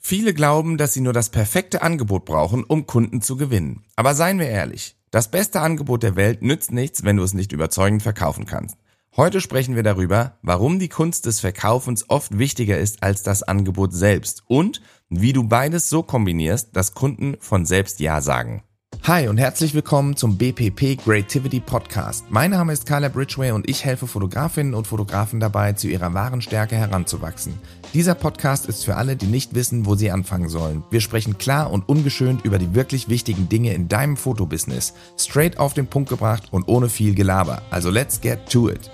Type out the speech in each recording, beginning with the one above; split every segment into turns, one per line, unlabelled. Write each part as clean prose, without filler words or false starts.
Viele glauben, dass sie nur das perfekte Angebot brauchen, um Kunden zu gewinnen. Aber seien wir ehrlich, das beste Angebot der Welt nützt nichts, wenn du es nicht überzeugend verkaufen kannst. Heute sprechen wir darüber, warum die Kunst des Verkaufens oft wichtiger ist als das Angebot selbst und wie du beides so kombinierst, dass Kunden von selbst Ja sagen. Hi und herzlich willkommen zum BPP Creativity Podcast. Mein Name ist Caleb Ridgway und ich helfe Fotografinnen und Fotografen dabei, zu ihrer wahren Stärke heranzuwachsen. Dieser Podcast ist für alle, die nicht wissen, wo sie anfangen sollen. Wir sprechen klar und ungeschönt über die wirklich wichtigen Dinge in deinem Fotobusiness. Straight auf den Punkt gebracht und ohne viel Gelaber. Also let's get to it.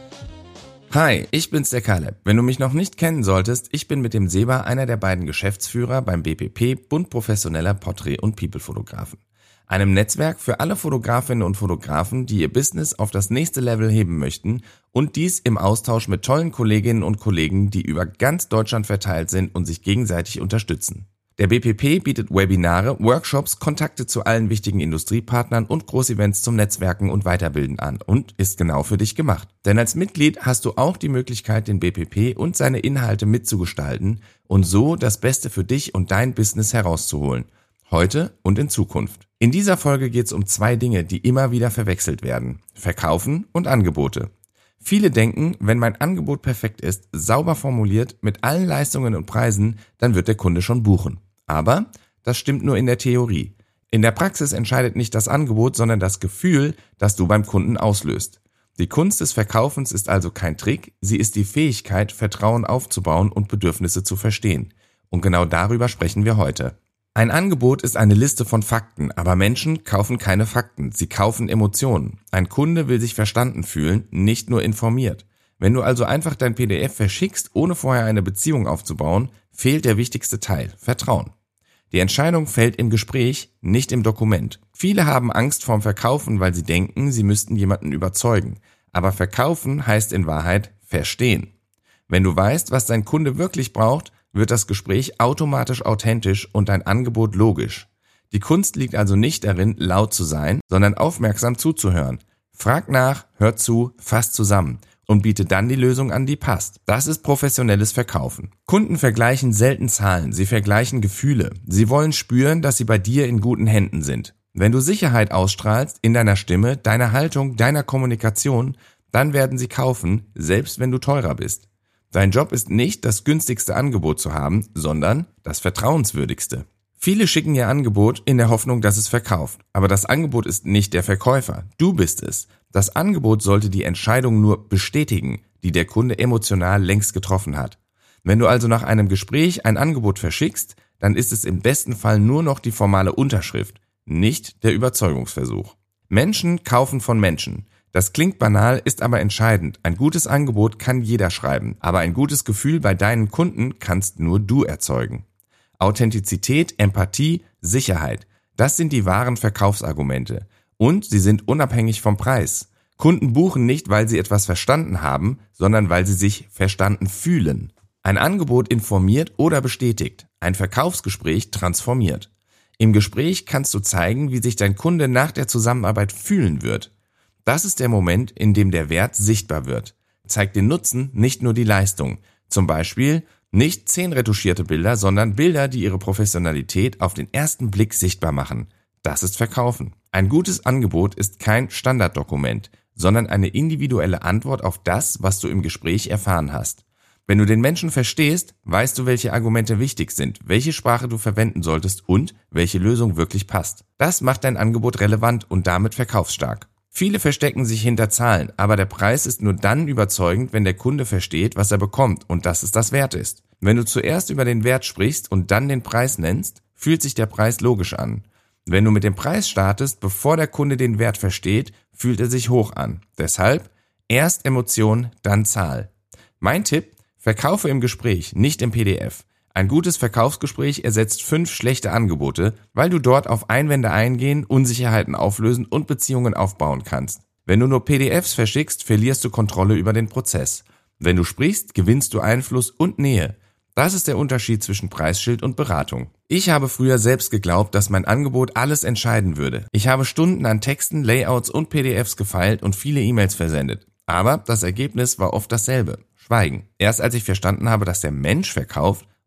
Hi, ich bin's der Caleb. Wenn du mich noch nicht kennen solltest, ich bin mit dem Seba einer der beiden Geschäftsführer beim BPP, Bund professioneller Porträt- und People-Fotografen. Einem Netzwerk für alle Fotografinnen und Fotografen, die ihr Business auf das nächste Level heben möchten und dies im Austausch mit tollen Kolleginnen und Kollegen, die über ganz Deutschland verteilt sind und sich gegenseitig unterstützen. Der BPP bietet Webinare, Workshops, Kontakte zu allen wichtigen Industriepartnern und Großevents zum Netzwerken und Weiterbilden an und ist genau für dich gemacht. Denn als Mitglied hast du auch die Möglichkeit, den BPP und seine Inhalte mitzugestalten und so das Beste für dich und dein Business herauszuholen. Heute und in Zukunft. In dieser Folge geht es um zwei Dinge, die immer wieder verwechselt werden. Verkaufen und Angebote. Viele denken, wenn mein Angebot perfekt ist, sauber formuliert, mit allen Leistungen und Preisen, dann wird der Kunde schon buchen. Aber das stimmt nur in der Theorie. In der Praxis entscheidet nicht das Angebot, sondern das Gefühl, das du beim Kunden auslöst. Die Kunst des Verkaufens ist also kein Trick, sie ist die Fähigkeit, Vertrauen aufzubauen und Bedürfnisse zu verstehen. Und genau darüber sprechen wir heute. Ein Angebot ist eine Liste von Fakten, aber Menschen kaufen keine Fakten, sie kaufen Emotionen. Ein Kunde will sich verstanden fühlen, nicht nur informiert. Wenn du also einfach dein PDF verschickst, ohne vorher eine Beziehung aufzubauen, fehlt der wichtigste Teil, Vertrauen. Die Entscheidung fällt im Gespräch, nicht im Dokument. Viele haben Angst vorm Verkaufen, weil sie denken, sie müssten jemanden überzeugen. Aber verkaufen heißt in Wahrheit verstehen. Wenn du weißt, was dein Kunde wirklich braucht, wird das Gespräch automatisch authentisch und dein Angebot logisch. Die Kunst liegt also nicht darin, laut zu sein, sondern aufmerksam zuzuhören. Frag nach, hör zu, fass zusammen und biete dann die Lösung an, die passt. Das ist professionelles Verkaufen. Kunden vergleichen selten Zahlen, sie vergleichen Gefühle. Sie wollen spüren, dass sie bei dir in guten Händen sind. Wenn du Sicherheit ausstrahlst in deiner Stimme, deiner Haltung, deiner Kommunikation, dann werden sie kaufen, selbst wenn du teurer bist. Dein Job ist nicht, das günstigste Angebot zu haben, sondern das vertrauenswürdigste. Viele schicken ihr Angebot in der Hoffnung, dass es verkauft. Aber das Angebot ist nicht der Verkäufer. Du bist es. Das Angebot sollte die Entscheidung nur bestätigen, die der Kunde emotional längst getroffen hat. Wenn du also nach einem Gespräch ein Angebot verschickst, dann ist es im besten Fall nur noch die formale Unterschrift, nicht der Überzeugungsversuch. Menschen kaufen von Menschen. Das klingt banal, ist aber entscheidend. Ein gutes Angebot kann jeder schreiben, aber ein gutes Gefühl bei deinen Kunden kannst nur du erzeugen. Authentizität, Empathie, Sicherheit, das sind die wahren Verkaufsargumente. Und sie sind unabhängig vom Preis. Kunden buchen nicht, weil sie etwas verstanden haben, sondern weil sie sich verstanden fühlen. Ein Angebot informiert oder bestätigt, ein Verkaufsgespräch transformiert. Im Gespräch kannst du zeigen, wie sich dein Kunde nach der Zusammenarbeit fühlen wird. Das ist der Moment, in dem der Wert sichtbar wird. Zeig den Nutzen, nicht nur die Leistung. Zum Beispiel nicht 10 retuschierte Bilder, sondern Bilder, die ihre Professionalität auf den ersten Blick sichtbar machen. Das ist Verkaufen. Ein gutes Angebot ist kein Standarddokument, sondern eine individuelle Antwort auf das, was du im Gespräch erfahren hast. Wenn du den Menschen verstehst, weißt du, welche Argumente wichtig sind, welche Sprache du verwenden solltest und welche Lösung wirklich passt. Das macht dein Angebot relevant und damit verkaufsstark. Viele verstecken sich hinter Zahlen, aber der Preis ist nur dann überzeugend, wenn der Kunde versteht, was er bekommt und dass es das wert ist. Wenn du zuerst über den Wert sprichst und dann den Preis nennst, fühlt sich der Preis logisch an. Wenn du mit dem Preis startest, bevor der Kunde den Wert versteht, fühlt er sich hoch an. Deshalb erst Emotion, dann Zahl. Mein Tipp: Verkaufe im Gespräch, nicht im PDF. Ein gutes Verkaufsgespräch ersetzt 5 schlechte Angebote, weil du dort auf Einwände eingehen, Unsicherheiten auflösen und Beziehungen aufbauen kannst. Wenn du nur PDFs verschickst, verlierst du Kontrolle über den Prozess. Wenn du sprichst, gewinnst du Einfluss und Nähe. Das ist der Unterschied zwischen Preisschild und Beratung. Ich habe früher selbst geglaubt, dass mein Angebot alles entscheiden würde. Ich habe Stunden an Texten, Layouts und PDFs gefeilt und viele E-Mails versendet. Aber das Ergebnis war oft dasselbe: Schweigen. Erst als ich verstanden habe, dass der Mensch verkauft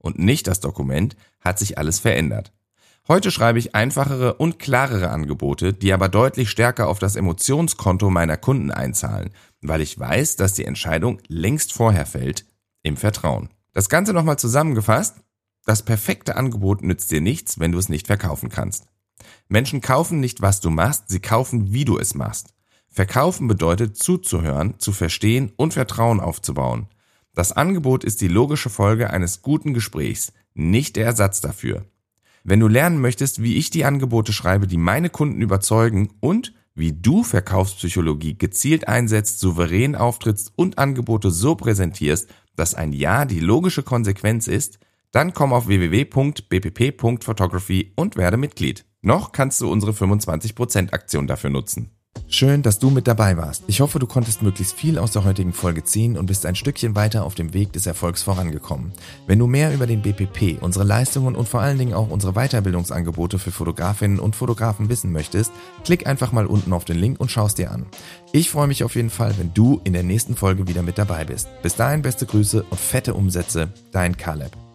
und nicht das Dokument, hat sich alles verändert. Heute schreibe ich einfachere und klarere Angebote, die aber deutlich stärker auf das Emotionskonto meiner Kunden einzahlen, weil ich weiß, dass die Entscheidung längst vorher fällt, im Vertrauen. Das Ganze nochmal zusammengefasst: Das perfekte Angebot nützt dir nichts, wenn du es nicht verkaufen kannst. Menschen kaufen nicht, was du machst, sie kaufen, wie du es machst. Verkaufen bedeutet zuzuhören, zu verstehen und Vertrauen aufzubauen. Das Angebot ist die logische Folge eines guten Gesprächs, nicht der Ersatz dafür. Wenn du lernen möchtest, wie ich die Angebote schreibe, die meine Kunden überzeugen und wie du Verkaufspsychologie gezielt einsetzt, souverän auftrittst und Angebote so präsentierst, dass ein Ja die logische Konsequenz ist, dann komm auf www.bpp.photography und werde Mitglied. Noch kannst du unsere 25% Aktion dafür nutzen. Schön, dass du mit dabei warst. Ich hoffe, du konntest möglichst viel aus der heutigen Folge ziehen und bist ein Stückchen weiter auf dem Weg des Erfolgs vorangekommen. Wenn du mehr über den BPP, unsere Leistungen und vor allen Dingen auch unsere Weiterbildungsangebote für Fotografinnen und Fotografen wissen möchtest, klick einfach mal unten auf den Link und schau es dir an. Ich freue mich auf jeden Fall, wenn du in der nächsten Folge wieder mit dabei bist. Bis dahin beste Grüße und fette Umsätze, dein Caleb.